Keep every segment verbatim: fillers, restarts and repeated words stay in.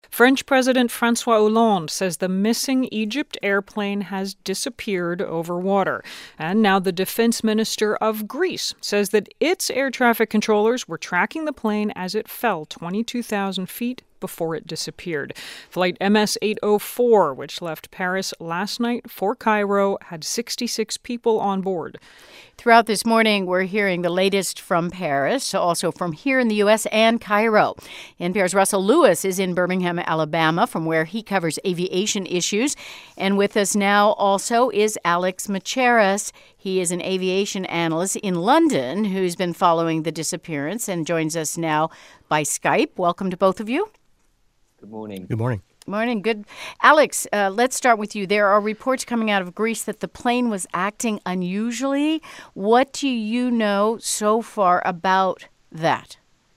French President Francois Hollande says the missing Egypt airplane has disappeared over water. And now the defense minister of Greece says that its air traffic controllers were tracking the plane as it fell twenty-two thousand feet before it disappeared. Flight M S eight oh four, which left Paris last night for Cairo, had sixty-six people on board. Throughout this morning, we're hearing the latest from Paris, also from here in the U S and Cairo. N P R's Russell Lewis is in Birmingham, Alabama, from where he covers aviation issues. And with us now also is Alex Macheras. He is an aviation analyst in London who's been following the disappearance and joins us now by Skype. Welcome to both of you. Good morning. Good morning. Morning. Good. Alex, uh, let's start with you. There are reports coming out of Greece that the plane was acting unusually. What do you know so far about that?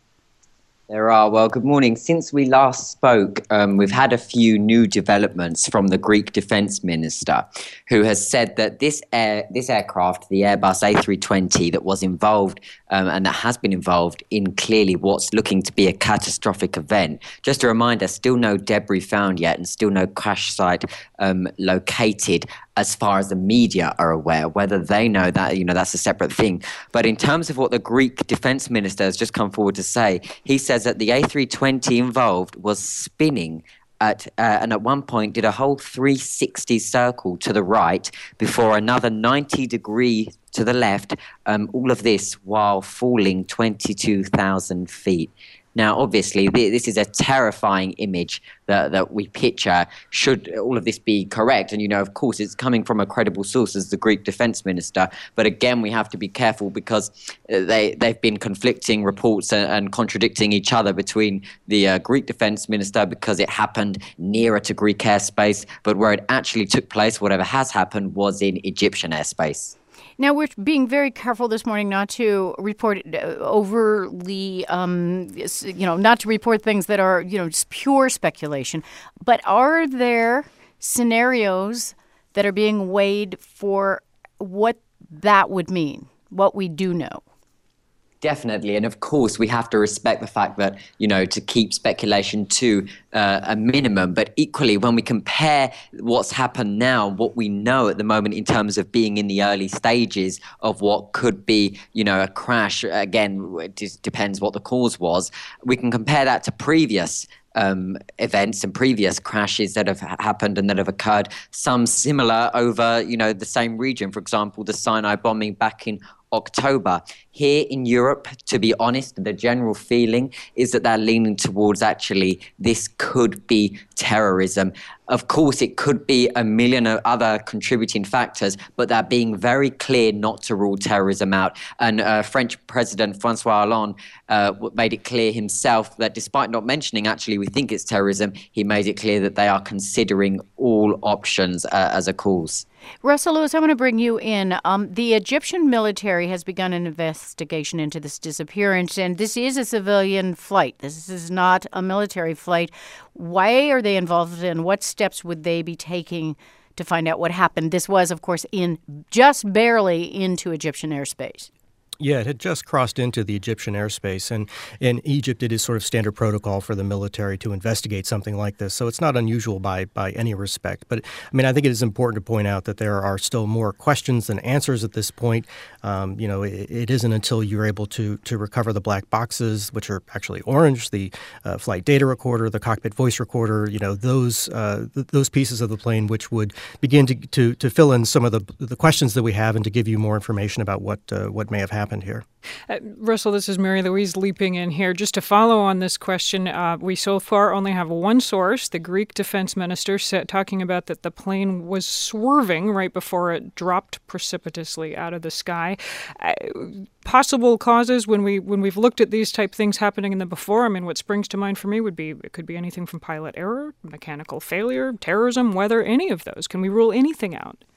There are. Well, good morning. Since we last spoke, um, we've had a few new developments from the Greek defense minister, who has said that this air, this aircraft, the Airbus A three twenty, that was involved um, and that has been involved in clearly what's looking to be a catastrophic event. Just a reminder, still no debris found yet and still no crash site um, located as far as the media are aware. Whether they know that, you know, that's a separate thing. But in terms of what the Greek defense minister has just come forward to say, he says that the A three twenty involved was spinning at, uh, and at one point did a whole three sixty circle to the right before another ninety degree to the left, um, all of this while falling twenty-two thousand feet. Now, obviously, this is a terrifying image that, that we picture should all of this be correct. And, you know, of course, it's coming from a credible source as the Greek defense minister. But again, we have to be careful because they, they've been conflicting reports and, and contradicting each other between the uh, Greek defense minister because it happened nearer to Greek airspace. But where it actually took place, whatever has happened, was in Egyptian airspace. Now, we're being very careful this morning not to report overly, um, you know, not to report things that are, you know, just pure speculation. But are there scenarios that are being weighed for what that would mean, what we do know? Definitely. And of course, we have to respect the fact that, you know, to keep speculation to uh, a minimum. But equally, when we compare what's happened now, what we know at the moment in terms of being in the early stages of what could be, you know, a crash, again, it just depends what the cause was. We can compare that to previous Um, events and previous crashes that have happened and that have occurred, some similar over, you know, the same region. For example, the Sinai bombing back in October. Here in Europe, to be honest, the general feeling is that they're leaning towards actually this could be terrorism. Of course, it could be a million of other contributing factors, but they're being very clear not to rule terrorism out. And uh, French President Francois Hollande uh, made it clear himself that despite not mentioning actually we think it's terrorism, he made it clear that they are considering all options uh, as a cause. Russell Lewis, I want to bring you in. Um, the Egyptian military has begun an investigation into this disappearance, and this is a civilian flight. This is not a military flight. Why are they involved, and what steps would they be taking to find out what happened? This was, of course, in just barely into Egyptian airspace. Yeah, it had just crossed into the Egyptian airspace, and in Egypt it is sort of standard protocol for the military to investigate something like this, so it's not unusual by by any respect. But, I mean, I think it is important to point out that there are still more questions than answers at this point. Um, you know, it, it isn't until you're able to to recover the black boxes, which are actually orange, the uh, flight data recorder, the cockpit voice recorder, you know, those uh, th- those pieces of the plane which would begin to, to, to fill in some of the the questions that we have and to give you more information about what uh, what may have happened. happened here. Uh, Russell, this is Mary Louise leaping in here. Just to follow on this question, uh, we so far only have one source, the Greek defense minister, said, talking about that the plane was swerving right before it dropped precipitously out of the sky. Uh, possible causes when we when we've looked at these type things happening in the before. I mean, what springs to mind for me would be it could be anything from pilot error, mechanical failure, terrorism, weather, any of those. Can we rule anything out?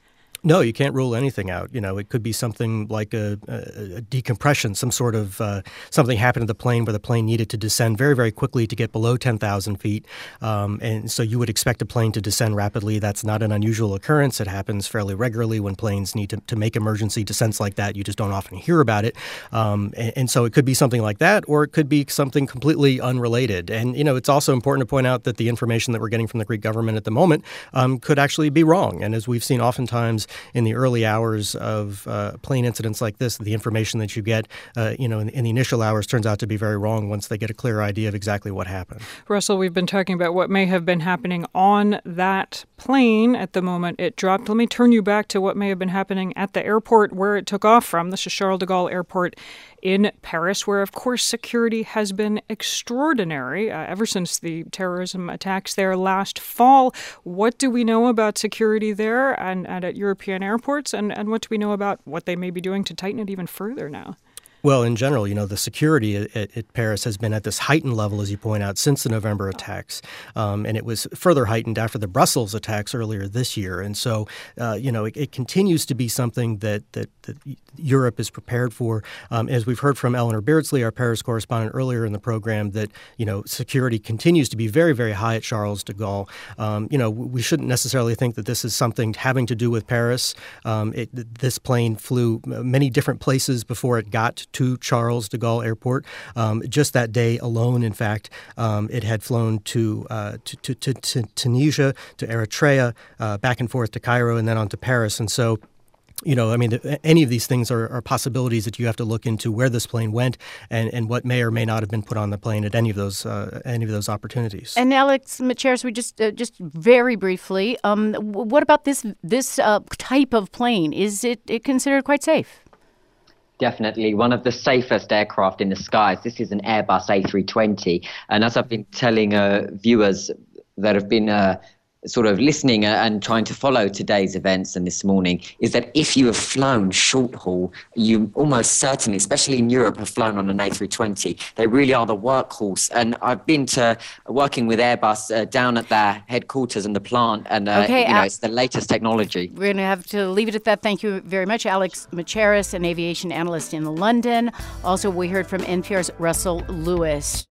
No, you can't rule anything out. You know, it could be something like a, a, a decompression, some sort of uh, something happened to the plane where the plane needed to descend very, very quickly to get below ten thousand feet. Um, and so you would expect a plane to descend rapidly. That's not an unusual occurrence. It happens fairly regularly when planes need to, to make emergency descents like that. You just don't often hear about it. Um, and, and so it could be something like that, or it could be something completely unrelated. And, you know, it's also important to point out that the information that we're getting from the Greek government at the moment um, could actually be wrong. And as we've seen oftentimes in the early hours of uh, plane incidents like this, the information that you get, uh, you know, in, in the initial hours turns out to be very wrong once they get a clear idea of exactly what happened. Russell, we've been talking about what may have been happening on that plane at the moment it dropped. Let me turn you back to what may have been happening at the airport where it took off from. This is Charles de Gaulle Airport in Paris, where, of course, security has been extraordinary uh, ever since the terrorism attacks there last fall. What do we know about security there and, and at European airports, and, and what do we know about what they may be doing to tighten it even further now? Well, in general, you know, the security at, at Paris has been at this heightened level, as you point out, since the November attacks. Um, and it was further heightened after the Brussels attacks earlier this year. And so, uh, you know, it, it continues to be something that, that, that Europe is prepared for. Um, as we've heard from Eleanor Beardsley, our Paris correspondent, earlier in the program, that, you know, security continues to be very, very high at Charles de Gaulle. Um, you know, we shouldn't necessarily think that this is something having to do with Paris. Um, it, this plane flew many different places before it got to Charles de Gaulle Airport. Um, just that day alone, in fact, um, it had flown to, uh, to, to, to, to Tunisia, to Eritrea, uh, back and forth to Cairo, and then on to Paris. And so, you know, I mean, any of these things are, are possibilities that you have to look into where this plane went and, and what may or may not have been put on the plane at any of those uh, any of those opportunities. And Alex Macheras, we just uh, just very briefly, um, what about this this uh, type of plane? Is it, it considered quite safe? Definitely one of the safest aircraft in the skies. This is an Airbus A three twenty. And as I've been telling uh, viewers that have been uh, sort of listening and trying to follow today's events and this morning, is that if you have flown short haul, you almost certainly, especially in Europe, have flown on an A three twenty. They really are the workhorse. And I've been to working with Airbus uh, down at their headquarters and the plant, and uh, okay, you know, Al- it's the latest technology. We're going to have to leave it at that. Thank you very much, Alex Macheras, an aviation analyst in London. Also, we heard from N P R's Russell Lewis.